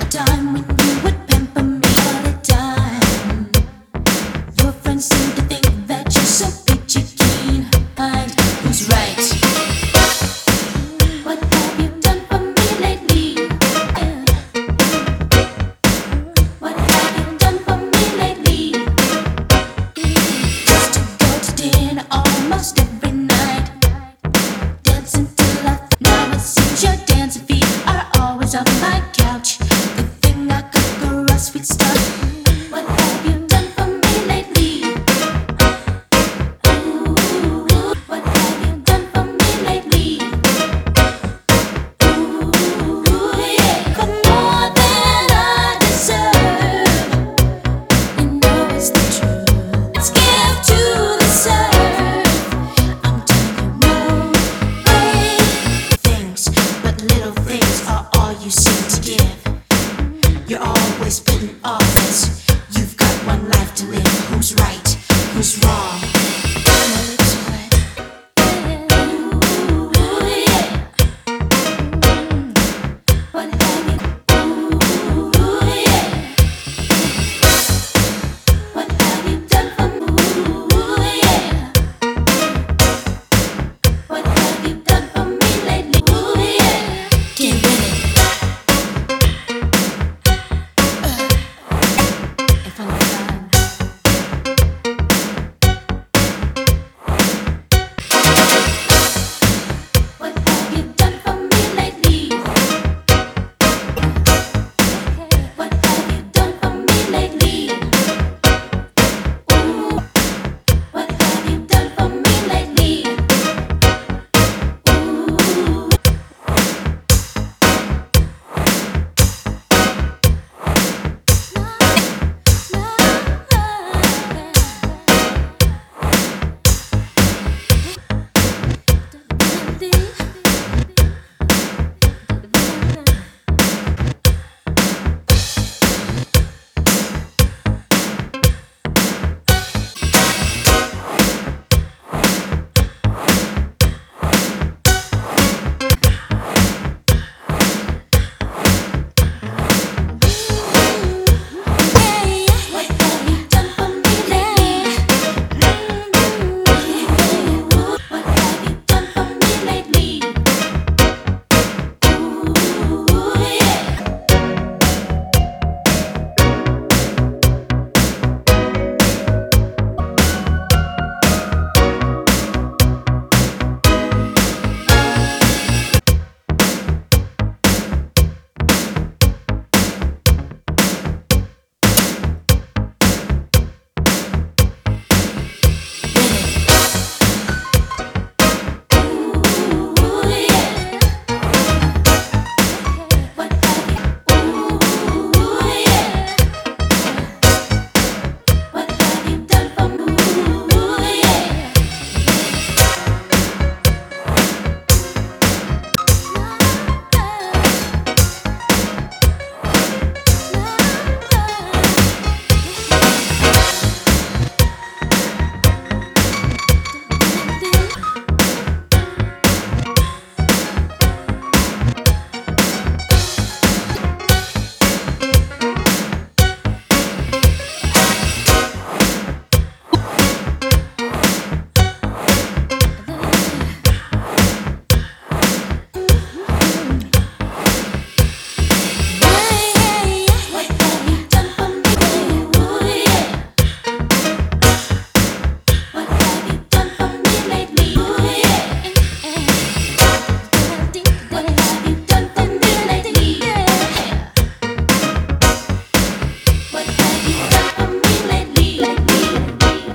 time when you would pamper me all the time. Your friends seem to think that you're so bitchy keen. And who's right? What have you done for me lately? Yeah. What have you done for me lately? Used to go to dinner almost every night, dancing till I now it seems your dancing feet are always on my couch. Good thing I cook a raw sweet stuff. What have you done for me lately? Ooh, what have you done for me lately? Ooh, yeah. For more than I deserve, you know it's the truth. Let's give to the surf. I'm telling you, no way. Things, but little things are all you seem to give. You're always putting off this. You've got one life to live. Who's right? Who's wrong?